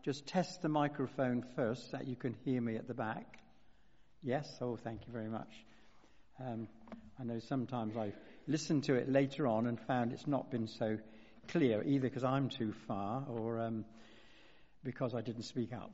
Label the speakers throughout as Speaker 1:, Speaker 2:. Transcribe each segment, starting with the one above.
Speaker 1: just test the microphone first so that you can hear me at the back. Yes? Oh, thank you very much. I know sometimes I've listened to it later on and found it's not been so clear, either because I'm too far or because I didn't speak up.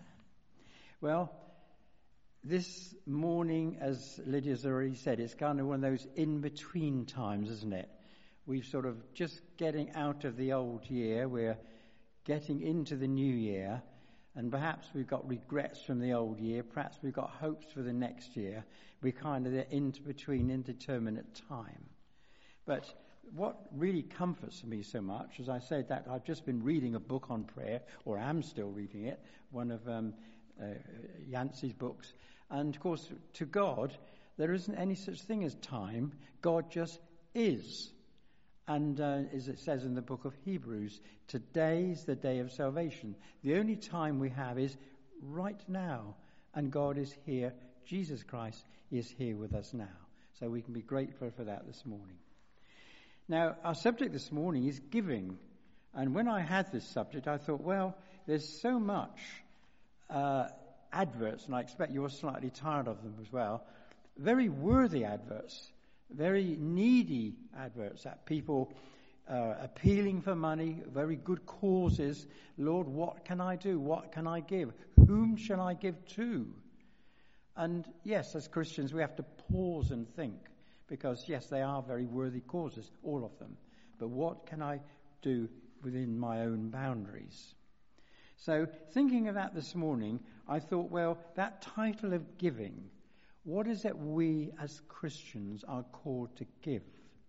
Speaker 1: Well, this morning, as Lydia's already said, it's kind of one of those in-between times, isn't it? We've sort of just getting out of the old year, we're getting into the new year, and perhaps we've got regrets from the old year, perhaps we've got hopes for the next year. We're kind of in between, indeterminate time. But what really comforts me so much, as I said, that I've just been reading a book on prayer, or am still reading it, one of Yancey's books. And of course, to God, there isn't any such thing as time. God just is. And as it says in the book of Hebrews, today's the day of salvation. The only time we have is right now. And God is here. Jesus Christ is here with us now. So we can be grateful for that this morning. Now, our subject this morning is giving. And when I had this subject, I thought, well, there's so much adverts, and I expect you're slightly tired of them as well. Very worthy adverts, very needy adverts that people appealing for money, very good causes. Lord, what can I do? What can I give? Whom shall I give to? And yes, as Christians, we have to pause and think, because yes, they are very worthy causes, all of them. But what can I do within my own boundaries? So thinking of that this morning, I thought, well, that title of giving, what is it we as Christians are called to give?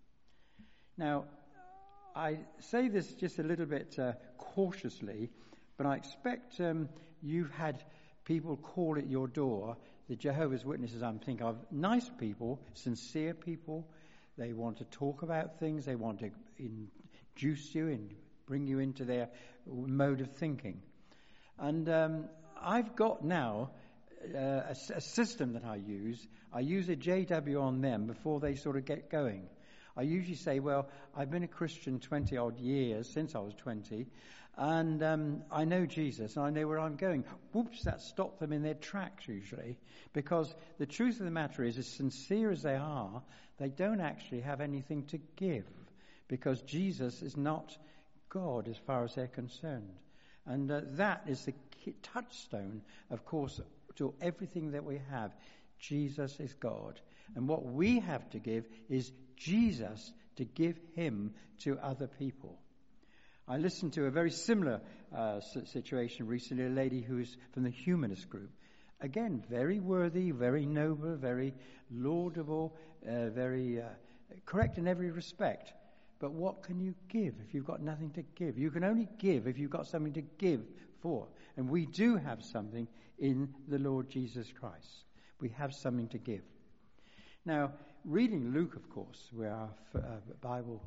Speaker 1: Now, I say this just a little bit cautiously, but I expect you've had people call at your door, the Jehovah's Witnesses I'm thinking of, nice people, sincere people. They want to talk about things. They want to induce you and bring you into their mode of thinking. And I've got now a system that I use. I use a JW on them before they sort of get going. I usually say, well, I've been a Christian 20-odd years, since I was 20, and I know Jesus, and I know where I'm going. Whoops, that stopped them in their tracks usually, because the truth of the matter is, as sincere as they are, they don't actually have anything to give, because Jesus is not God as far as they're concerned. And that is the touchstone, of course, to everything that we have. Jesus is God. And what we have to give is Jesus to give him to other people. I listened to a very similar situation recently, a lady who's from the humanist group. Again, very worthy, very noble, very laudable, very correct in every respect. But what can you give if you've got nothing to give? You can only give if you've got something to give for. And we do have something in the Lord Jesus Christ. We have something to give. Now, reading Luke, of course, where our Bible,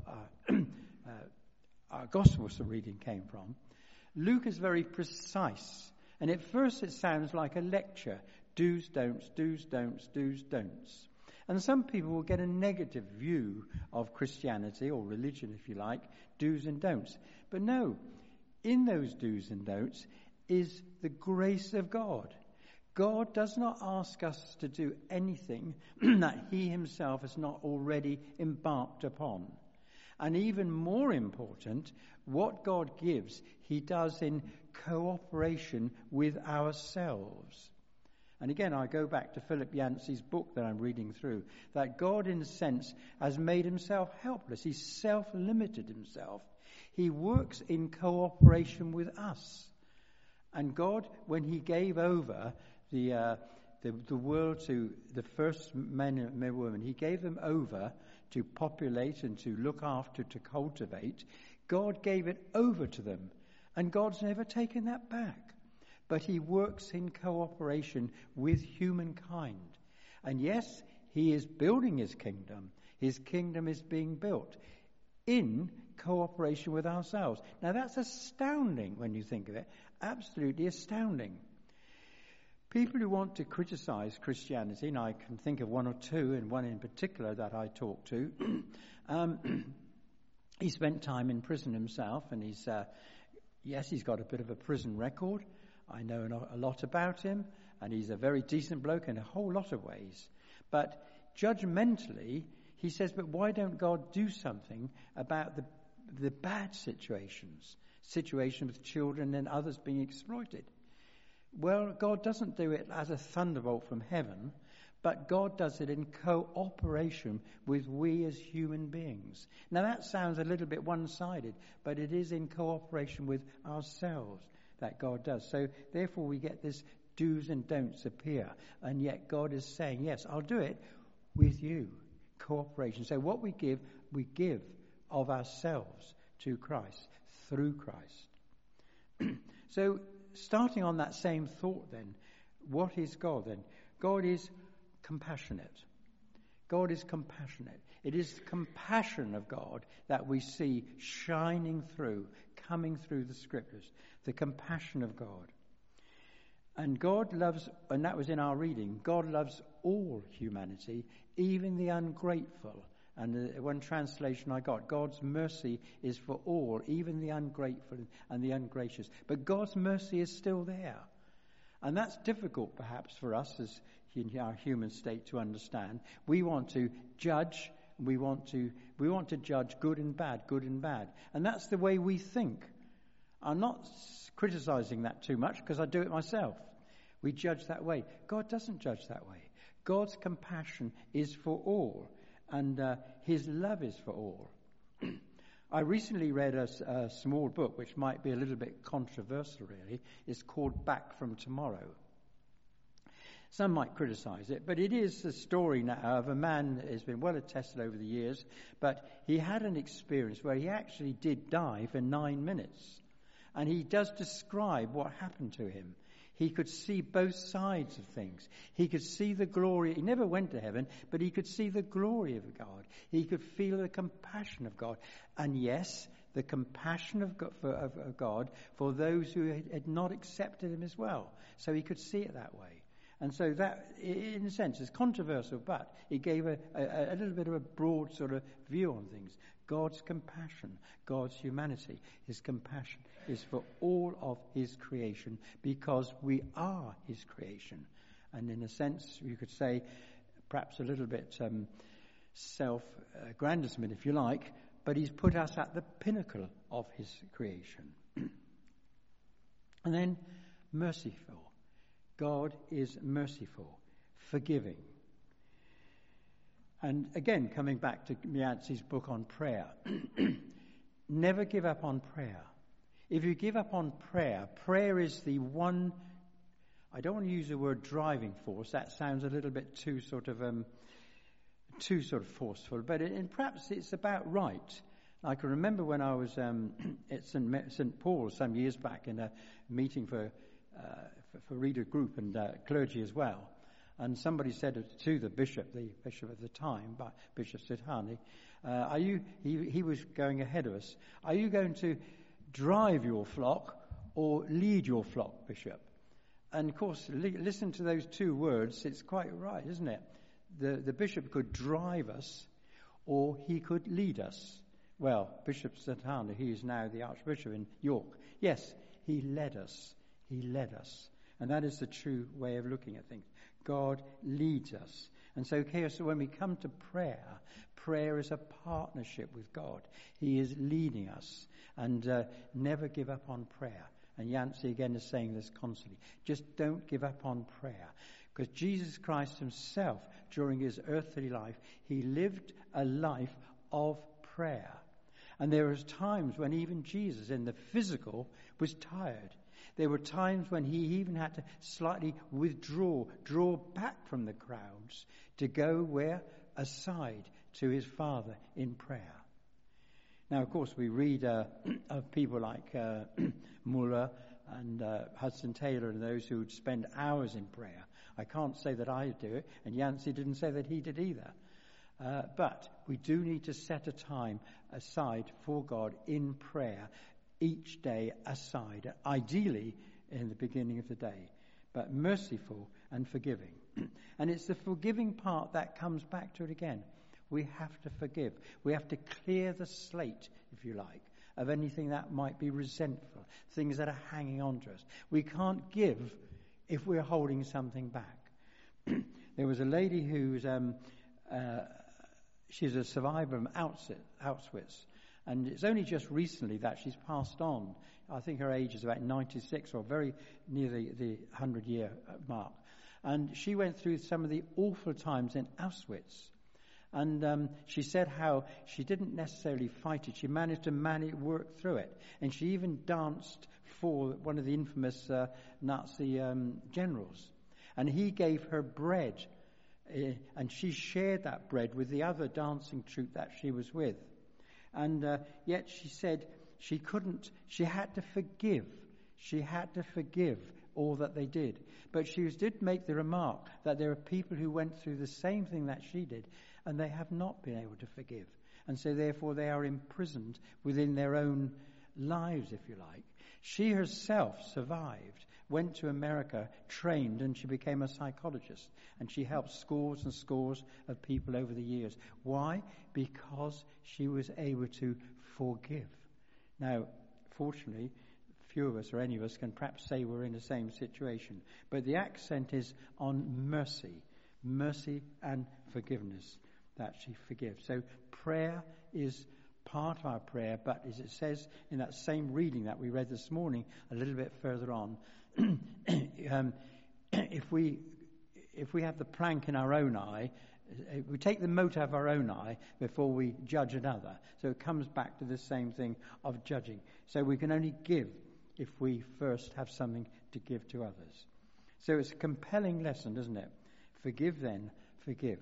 Speaker 1: our Gospels reading came from, Luke is very precise. And at first it sounds like a lecture. Do's, don'ts, do's, don'ts, do's, don'ts. And some people will get a negative view of Christianity, or religion if you like, do's and don'ts. But no, in those do's and don'ts is the grace of God. God does not ask us to do anything that he himself has not already embarked upon. And even more important, what God gives, he does in cooperation with ourselves. And again, I go back to Philip Yancey's book that I'm reading through, that God, in a sense, has made himself helpless. He's self-limited himself. He works in cooperation with us. And God, when he gave over the world to the first men and women, he gave them over to populate and to look after, to cultivate. God gave it over to them. And God's never taken that back. But he works in cooperation with humankind. And yes, he is building his kingdom. His kingdom is being built in cooperation with ourselves. Now that's astounding when you think of it. Absolutely astounding. People who want to criticize Christianity, and I can think of one or two, and one in particular that I talked to, he spent time in prison himself, and he's Yes, he's got a bit of a prison record. I know a lot about him, and he's a very decent bloke in a whole lot of ways. But judgmentally, he says, but why don't God do something about the bad situations with children and others being exploited? Well, God doesn't do it as a thunderbolt from heaven, but God does it in cooperation with we as human beings. Now that sounds a little bit one-sided, but it is in cooperation with ourselves that God does. So therefore we get this do's and don'ts appear, and yet God is saying, yes, I'll do it with you. Cooperation. So what we give of ourselves to Christ, through Christ. So starting on that same thought then, what is God then? God is compassionate. God is compassionate. It is the compassion of God that we see shining through, coming through the scriptures. The compassion of God. And God loves, and that was in our reading, God loves all humanity, even the ungrateful. And the one translation I got, God's mercy is for all, even the ungrateful and the ungracious. But God's mercy is still there. And that's difficult perhaps for us as in our human state to understand. We want to judge, we want to judge good and bad. And that's the way we think. I'm not criticizing that too much because I do it myself. We judge that way. God doesn't judge that way. God's compassion is for all, and his love is for all. I recently read a small book which might be a little bit controversial really. It's called Back from Tomorrow. Some might criticize it, but it is a story now of a man that has been well attested over the years, but he had an experience where he actually did die for 9 minutes. And he does describe what happened to him. He could see both sides of things. He could see the glory. He never went to heaven, but he could see the glory of God. He could feel the compassion of God. And yes, the compassion of God for those who had not accepted him as well. So he could see it that way. And so that, in a sense, is controversial, but it gave a little bit of a broad sort of view on things. God's compassion, God's humanity, his compassion is for all of his creation because we are his creation. And in a sense, you could say, perhaps a little bit self-aggrandizement, if you like, but he's put us at the pinnacle of his creation. And then merciful. God is merciful, forgiving. And again, coming back to Yancey's book on prayer, never give up on prayer. If you give up on prayer, prayer is the one, I don't want to use the word driving force, that sounds a little bit too sort of forceful, but perhaps it's about right. I can remember when I was at St. Paul's some years back in a meeting for reader group and clergy as well. And somebody said to the bishop of the time, Bishop Sidhani, he was going ahead of us, are you going to drive your flock or lead your flock, Bishop? And of course, listen to those two words, it's quite right, isn't it? The bishop could drive us or he could lead us. Well, Bishop Sidhani, he is now the Archbishop in York. Yes, he led us. He led us. And that is the true way of looking at things. God leads us. And so when we come to prayer, prayer is a partnership with God. He is leading us. And never give up on prayer. And Yancey again is saying this constantly. Just don't give up on prayer. Because Jesus Christ himself, during his earthly life, he lived a life of prayer. And there was times when even Jesus in the physical was tired. There were times when he even had to slightly draw back from the crowds to go where? Aside to his Father in prayer. Now, of course, we read of people like Muller and Hudson Taylor and those who would spend hours in prayer. I can't say that I do it, and Yancey didn't say that he did either. But we do need to set a time aside for God in prayer each day aside, ideally in the beginning of the day, but merciful and forgiving. And it's the forgiving part that comes back to it again. We have to forgive. We have to clear the slate, if you like, of anything that might be resentful, things that are hanging on to us. We can't give if we're holding something back. There was a lady who's she's a survivor of Auschwitz, and it's only just recently that she's passed on. I think her age is about 96 or very near the 100-year mark. And she went through some of the awful times in Auschwitz. And she said how she didn't necessarily fight it. She managed to work through it. And she even danced for one of the infamous Nazi generals. And he gave her bread. And she shared that bread with the other dancing troupe that she was with. And yet she said she had to forgive. She had to forgive all that they did. But she did make the remark that there are people who went through the same thing that she did, and they have not been able to forgive. And so therefore they are imprisoned within their own lives, if you like. She herself survived, went to America, trained, and she became a psychologist. And she helped scores and scores of people over the years. Why? Because she was able to forgive. Now, fortunately, few of us or any of us can perhaps say we're in the same situation. But the accent is on mercy and forgiveness, that she forgives. So prayer is part of our prayer, but as it says in that same reading that we read this morning, a little bit further on, if we have the plank in our own eye, we take the mote out of our own eye before we judge another. So it comes back to the same thing of judging. So we can only give if we first have something to give to others. So it's a compelling lesson, isn't it? Forgive then, forgive.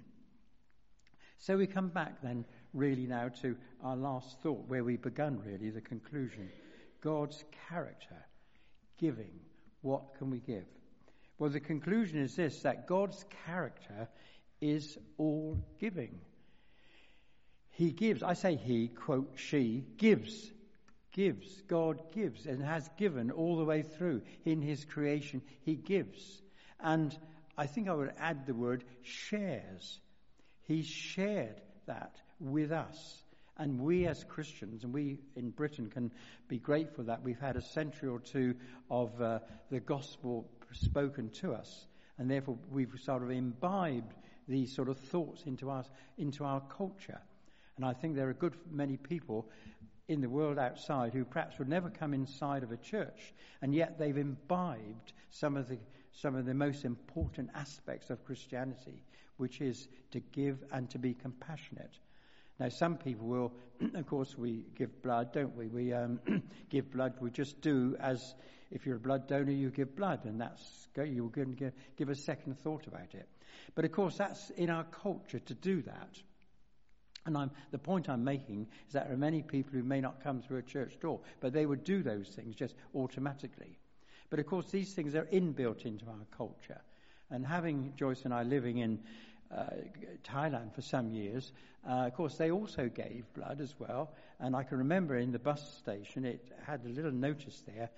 Speaker 1: So we come back then really now to our last thought, where we begun really, the conclusion. God's character, giving. What can we give? Well, the conclusion is this, that God's character is all giving. He gives, I say he, quote, she, gives. God gives and has given all the way through in his creation. He gives. And I think I would add the word shares. He shared that with us. And we as Christians, and we in Britain can be grateful that we've had a century or two of the gospel spoken to us. And therefore we've sort of imbibed these sort of thoughts into our culture. And I think there are a good many people in the world outside who perhaps would never come inside of a church, and yet they've imbibed some of the most important aspects of Christianity, which is to give and to be compassionate. Now, some people will, of course, we give blood, don't we? We give blood. We just do as if you're a blood donor, you give blood, and you're going to give a second thought about it. But of course, that's in our culture to do that. And the point I'm making is that there are many people who may not come through a church door, but they would do those things just automatically. But of course, these things are inbuilt into our culture. And having Joyce and I living in Thailand for some years, of course, they also gave blood as well. And I can remember in the bus station, it had a little notice there.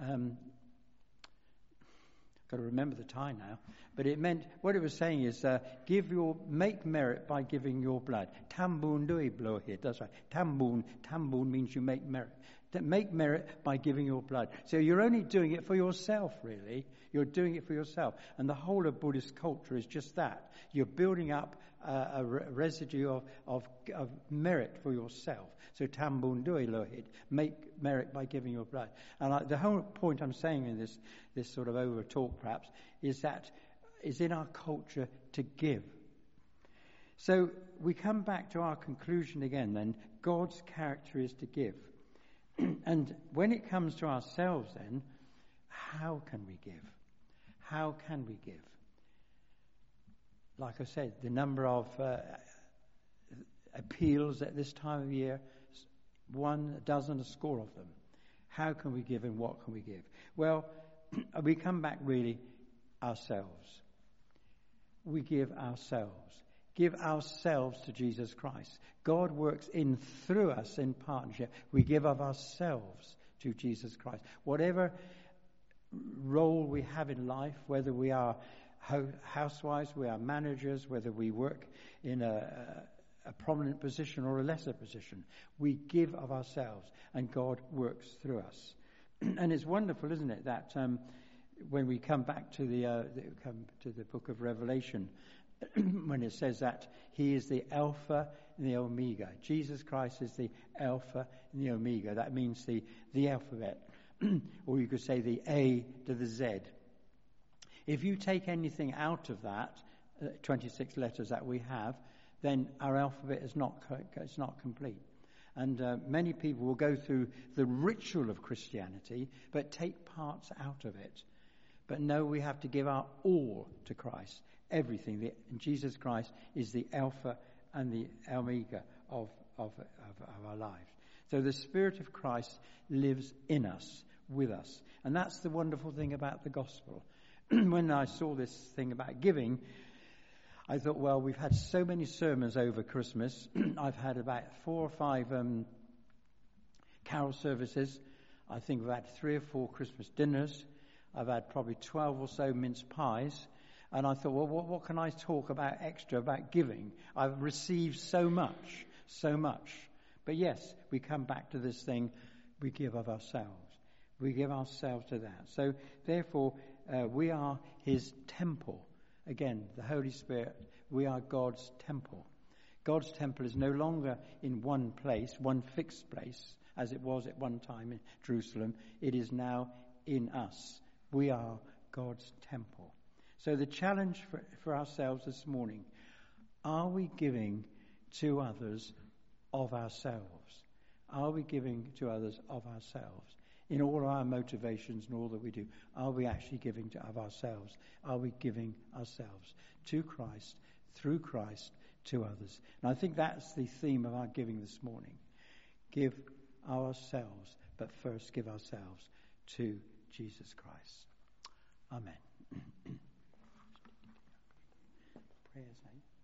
Speaker 1: Got to remember the Thai now, but it meant, what it was saying is, make merit by giving your blood. Tambun dui blohit, that's right. Tambun means you make merit. Make merit by giving your blood. So you're only doing it for yourself, really. You're doing it for yourself. And the whole of Buddhist culture is just that. You're building up a residue of merit for yourself. So tambun dui lohit, make merit by giving your blood. And the whole point I'm saying in this sort of over talk perhaps is that is in our culture to give. So we come back to our conclusion again then. God's character is to give. And when it comes to ourselves then, how can we give? How can we give? Like I said, the number of appeals at this time of year, 1 dozen, a score of them. How can we give and what can we give? Well, we come back really ourselves. We give ourselves. Give ourselves to Jesus Christ. God works in through us in partnership. We give of ourselves to Jesus Christ. Whatever role we have in life, whether we are housewives, we are managers, whether we work in a a prominent position or a lesser position. We give of ourselves, and God works through us. And it's wonderful, isn't it, that when we come back to the book of Revelation, when it says that he is the Alpha and the Omega. Jesus Christ is the Alpha and the Omega. That means the alphabet, or you could say the A to the Z. If you take anything out of that, 26 letters that we have, then our alphabet is not complete. And many people will go through the ritual of Christianity, but take parts out of it. But no, we have to give our all to Christ, everything. Jesus Christ is the Alpha and the Omega of our lives. So the Spirit of Christ lives in us, with us. And that's the wonderful thing about the gospel. When I saw this thing about giving, I thought, well, we've had so many sermons over Christmas. I've had about 4 or 5 carol services. I think we've had 3 or 4 Christmas dinners. I've had probably 12 or so mince pies. And I thought, well, what can I talk about extra about giving? I've received so much. But yes, we come back to this thing, we give of ourselves. We give ourselves to that. So therefore, we are his temple. Again, the Holy Spirit, we are God's temple. God's temple is no longer in one place, one fixed place, as it was at one time in Jerusalem. It is now in us. We are God's temple. So the challenge for ourselves this morning, are we giving to others of ourselves? Are we giving to others of ourselves? In all our motivations and all that we do, are we actually giving of ourselves? Are we giving ourselves to Christ, through Christ, to others? And I think that's the theme of our giving this morning. Give ourselves, but first give ourselves to Jesus Christ. Amen. Prayers, eh?